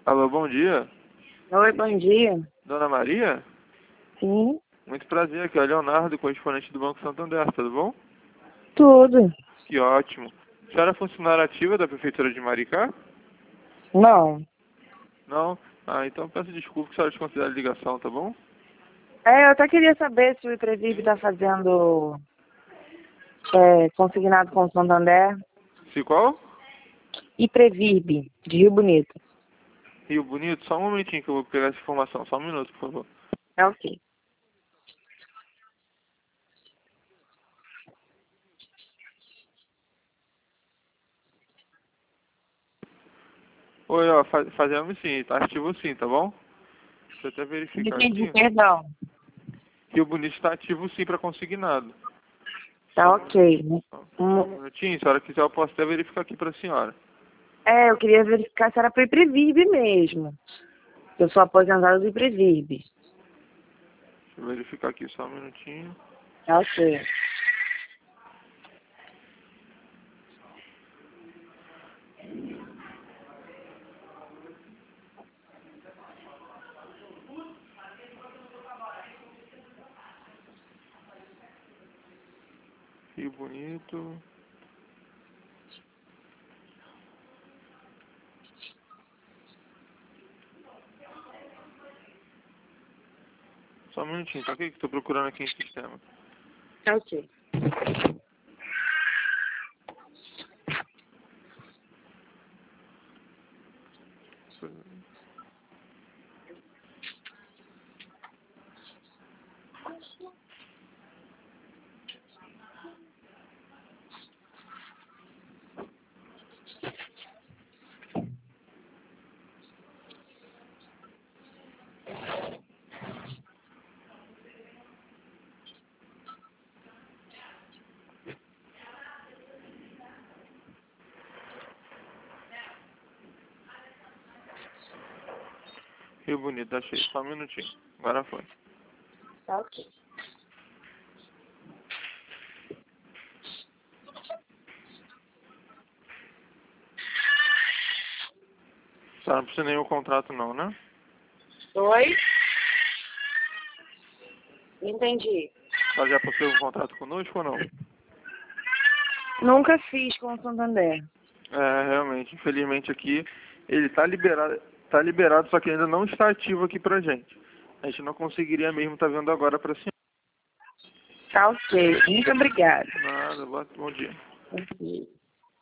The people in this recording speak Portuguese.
Alô, bom dia. Oi, bom dia. Dona Maria? Sim, Muito prazer, aqui é o Leonardo, correspondente do Banco Santander, tudo bom? tudo. Que ótimo. A senhora é funcionária ativa da Prefeitura de Maricá? Não. Não? Ah, então peço desculpa que a senhora desconsidere a ligação, tá bom? Eu até queria saber se o Iprevive está fazendo consignado com o Santander. Se qual? Iprevibe, de Rio Bonito. Rio Bonito? Só um momentinho que eu vou pegar essa informação, só um minuto, por favor. É ok. Oi, ó, fazemos sim, tá ativo sim, tá bom? Deixa eu até verificar Entendi, aqui. perdão. Rio Bonito está ativo sim para consignado. Tá ok. Só um minutinho, se a senhora quiser eu posso até verificar aqui para a senhora. Eu queria verificar se era para o Iprevive mesmo. Eu sou aposentada do Iprevive. Deixa eu verificar aqui só um minutinho. Tá ok. Rio Bonito. Só um minutinho, tá aqui que estou procurando aqui em sistema. Tá ok. Rio Bonito, achei. Só um minutinho. Agora foi. Tá ok. Só não precisa nenhum contrato não, né? Oi? Entendi. Ela já possui um contrato conosco ou não? Nunca fiz com o Santander. É, realmente. Infelizmente aqui ele tá liberado, só que ainda não está ativo aqui pra gente. A gente não conseguiria mesmo estar vendo agora pra senhora. Tá ok. Muito obrigada. Nada, bom dia. Ok.